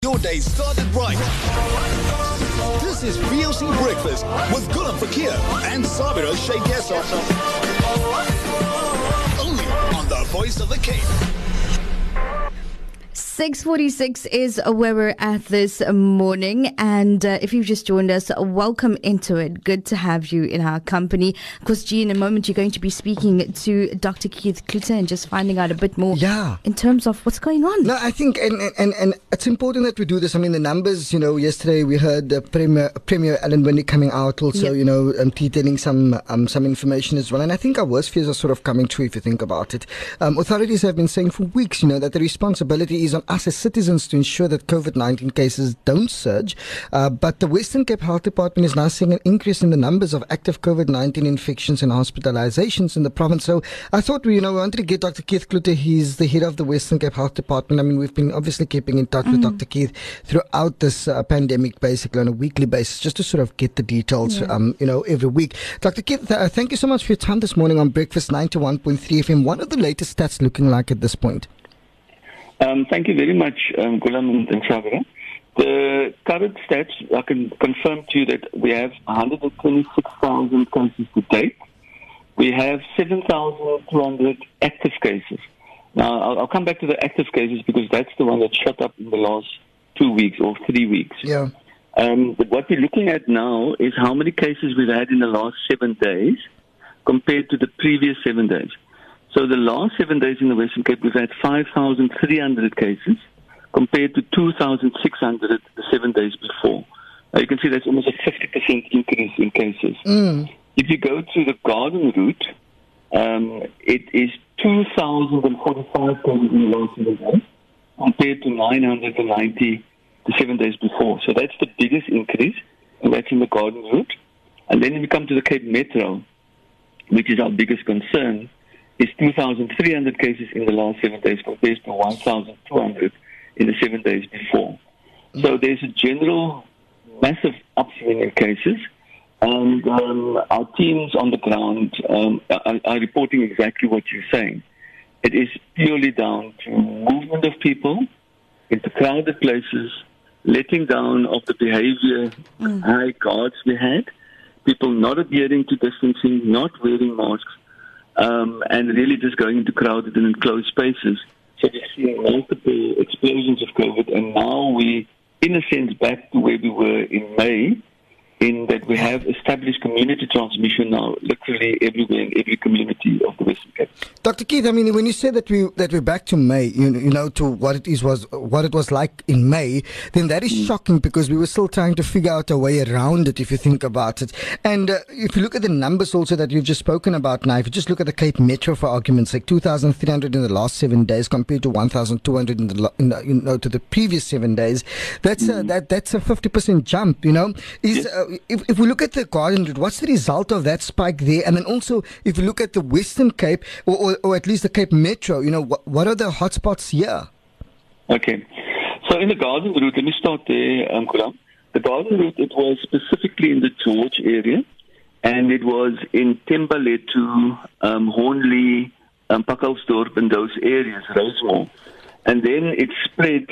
Your day started right. This is VOC Breakfast with Gulam Fakir and Sabira Sheikh Yasser. Only on the Voice of the Cape. 6:46 is where we're at this morning, and if you've just joined us, welcome into it. Good to have you in our company. Of course, G, in a moment you're going to be speaking to Dr. Keith Cloete and just finding out a bit more in terms of what's going on. No, I think, and it's important that we do this. I mean, the numbers, yesterday we heard Premier Alan Winde coming out also, detailing some information as well. And I think our worst fears are sort of coming true if you think about it. Authorities have been saying for weeks, that the responsibility is on us as citizens to ensure that COVID-19 cases don't surge. But the Western Cape Health Department is now seeing an increase in the numbers of active COVID-19 infections and hospitalizations in the province. So I thought, we wanted to get Dr. Keith Cloete. He's the head of the Western Cape Health Department. I mean, we've been obviously keeping in touch with Dr. Keith throughout this pandemic, basically on a weekly basis, just to sort of get the details, every week. Dr. Keith, thank you so much for your time this morning on Breakfast 91.3 FM. What are the latest stats looking like at this point? Thank you very much, Gulam and Sabira. The current stats, I can confirm to you that we have 126,000 cases to date. We have 7,200 active cases. Now, I'll come back to the active cases because that's the one that shot up in the last 2 weeks or 3 weeks. Yeah. But what we're looking at now is how many cases we've had in the last 7 days compared to the previous 7 days. So the last 7 days in the Western Cape, we've had 5,300 cases compared to 2,600 the 7 days before. You can see that's almost a 50% increase in cases. If you go to the Garden route, it is 2,045 cases in the last 7 days compared to 990 the 7 days before. So that's the biggest increase, and that's in the Garden route. And then if you come to the Cape Metro, which is our biggest concern, is 2,300 cases in the last 7 days compared to 1,200 in the 7 days before. So there's a general massive upswing in cases, and our teams on the ground are reporting exactly what you're saying. It is purely down to movement of people into crowded places, letting down of the behavior, high guards we had, people not adhering to distancing, not wearing masks, and really just going into crowded and enclosed spaces. So we're seeing multiple explosions of COVID, and now we, in a sense, back to where we were in May, in that we have established community transmission now, literally everywhere in every community of the Western Cape. Dr. Keith, I mean, when you say that we're back to May, to what it was like in May, then that is shocking because we were still trying to figure out a way around it, if you think about it. And if you look at the numbers also that you've just spoken about now, if you just look at the Cape Metro for argument's sake, 2,300 in the last 7 days compared to 1,200 to the previous 7 days, that's a 50% jump. If we look at the Garden route, what's the result of that spike there? And then also, if you look at the Western Cape, or at least the Cape Metro, what are the hotspots here? Okay. So in the Garden route, let me start there, Kulam. The Garden route, it was specifically in the George area, and it was in Thembalethu, Hornley, Pakhalsdorp, and those areas, Rosemore. And then it spread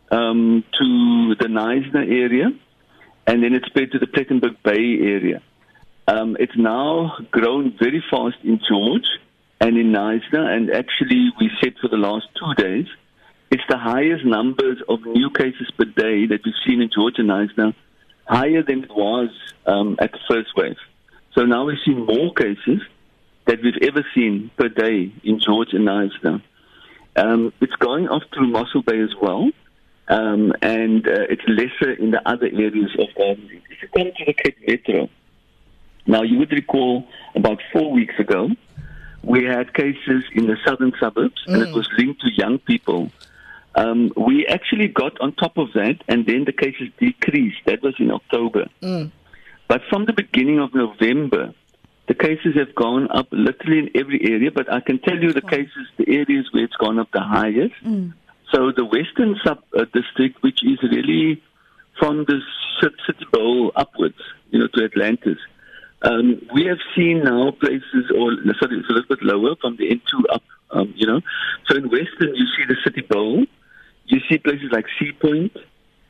to the Knysna area, and then it spread to the Plettenberg Bay area. It's now grown very fast in George and in Knysna, and actually we said for the last 2 days, it's the highest numbers of new cases per day that we've seen in George and Knysna, higher than it was at the first wave. So now we've seen more cases that we've ever seen per day in George and Knysna. It's going off through Mossel Bay as well. And it's lesser in the other areas of Garden route. If you come to the Cape Metro, now you would recall about 4 weeks ago, we had cases in the southern suburbs, and it was linked to young people. We actually got on top of that, and then the cases decreased. That was in October. But from the beginning of November, the cases have gone up literally in every area, but I can tell you the areas where it's gone up the highest. So the Western sub-district, which is really from the City Bowl upwards, to Atlantis, we have seen now places, it's a little bit lower from the N2 up, So in Western, you see the City Bowl, you see places like Sea Point,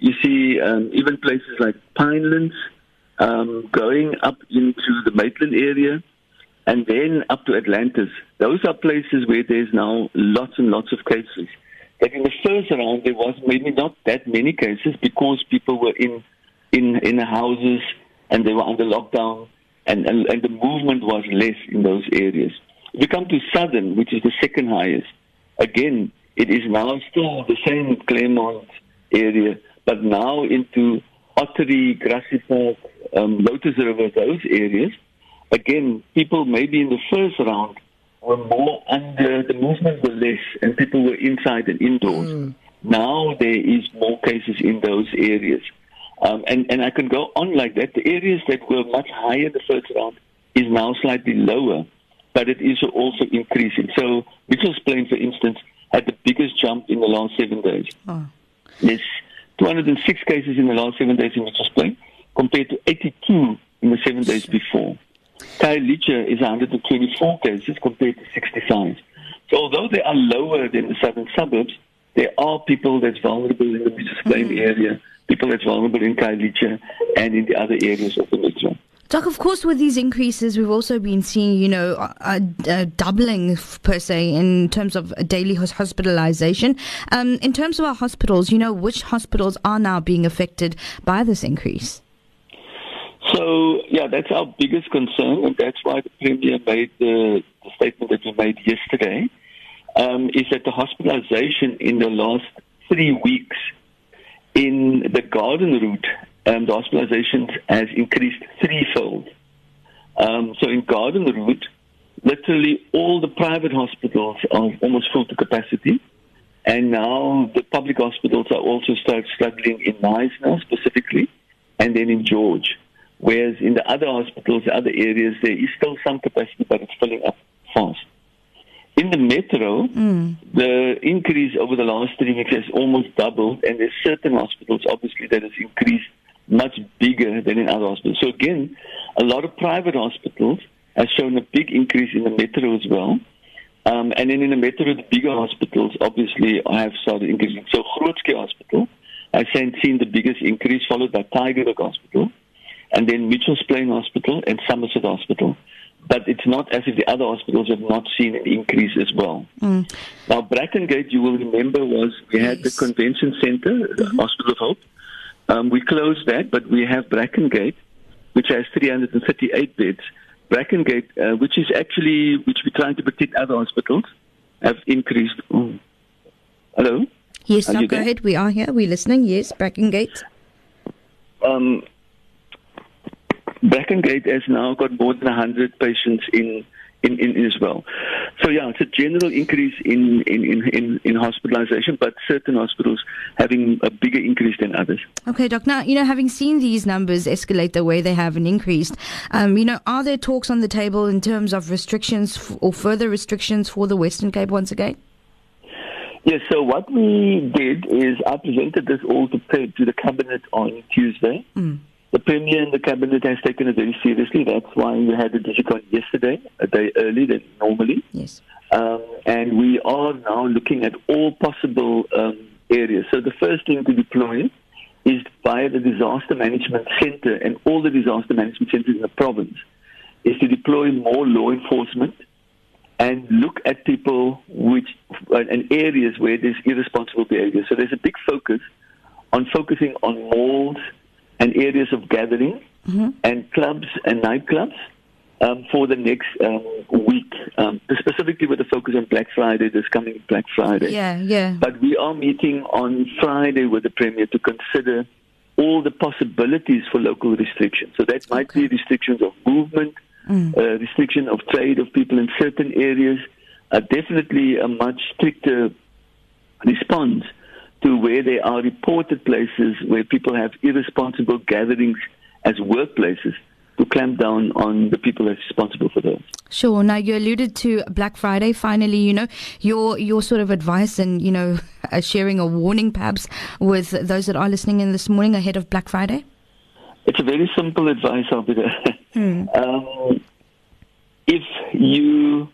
you see even places like Pinelands going up into the Maitland area and then up to Atlantis. Those are places where there's now lots and lots of cases. But in the first round, there was maybe not that many cases because people were in the houses and they were under lockdown and the movement was less in those areas. If you come to Southern, which is the second highest, again, it is now still the same Claremont area, but now into Ottery, Grassy Park, Lotus River, those areas. Again, people maybe in the first round were more under, the movement were less, and people were inside and indoors. Now there is more cases in those areas. And I can go on like that. The areas that were much higher in the first round is now slightly lower, but it is also increasing. So Mitchell's Plain, for instance, had the biggest jump in the last 7 days. There's 206 cases in the last 7 days in Mitchell's Plain, compared to 82 in the 7 days before. Khayelitsha is 124 cases compared to 65. So although they are lower than the southern suburbs, there are people that's vulnerable in the Mitchell's Plain area, people that's vulnerable in Khayelitsha and in the other areas of the metro. Doc, of course, with these increases, we've also been seeing, doubling per se in terms of daily hospitalization. In terms of our hospitals, which hospitals are now being affected by this increase? So, that's our biggest concern, and that's why the Premier made the statement that we made yesterday, is that the hospitalization in the last 3 weeks in the Garden Route, the hospitalization has increased threefold. So in Garden Route, literally all the private hospitals are almost full to capacity, and now the public hospitals are also struggling in Knysna specifically, and then in George. Whereas in the other hospitals, the other areas, there is still some capacity, but it's filling up fast. In the metro, the increase over the last 3 weeks has almost doubled, and there's certain hospitals, obviously, that has increased much bigger than in other hospitals. So again, a lot of private hospitals have shown a big increase in the metro as well. And then in the metro, the bigger hospitals obviously have started increasing. So Grootske Hospital has seen the biggest increase, followed by Tygerberg Hospital, and then Mitchell's Plain Hospital and Somerset Hospital. But it's not as if the other hospitals have not seen an increase as well. Now, Brackengate, you will remember, we had the convention center, the Hospital of Hope. We closed that, but we have Brackengate, which has 338 beds. Brackengate, which we're trying to protect other hospitals, have increased. Hello? Yes, go ahead. We are here. We're listening. Yes, Brackengate. Brackengate has now got more than 100 patients in as well. So it's a general increase in hospitalization, but certain hospitals having a bigger increase than others. Okay, Doc. Now, having seen these numbers escalate the way they have and increased, are there talks on the table in terms of restrictions or further restrictions for the Western Cape once again? Yes, so what we did is I presented this all to the Cabinet on Tuesday. The Premier and the Cabinet has taken it very seriously. That's why we had the DigiCon yesterday, a day early than normally. Yes. And we are now looking at all possible areas. So the first thing to deploy is via the Disaster Management Center and all the disaster management centers in the province, is to deploy more law enforcement and look at people and areas where there's irresponsible behavior. So there's a big focus on focusing on malls and areas of gathering and clubs and nightclubs for the next week, specifically with a focus on Black Friday, this coming Black Friday. Yeah. But we are meeting on Friday with the Premier to consider all the possibilities for local restrictions. So that might be restrictions of movement, restriction of trade of people in certain areas, definitely a much stricter response to where there are reported places where people have irresponsible gatherings as workplaces, to clamp down on the people that's responsible for those. Sure. Now, you alluded to Black Friday. Finally, your sort of advice and, sharing a warning perhaps with those that are listening in this morning ahead of Black Friday? It's a very simple advice, Albida. If you...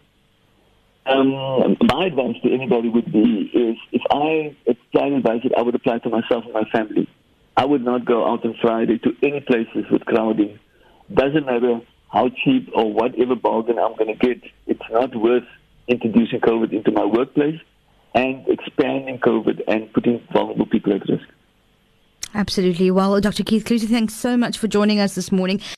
my advice to anybody would be is if I apply advice that I would apply to myself and my family. I would not go out on Friday to any places with crowding. Doesn't matter how cheap or whatever bargain I'm going to get. It's not worth introducing COVID into my workplace and expanding COVID and putting vulnerable people at risk. Absolutely. Well, Dr. Keith Cloete, thanks so much for joining us this morning.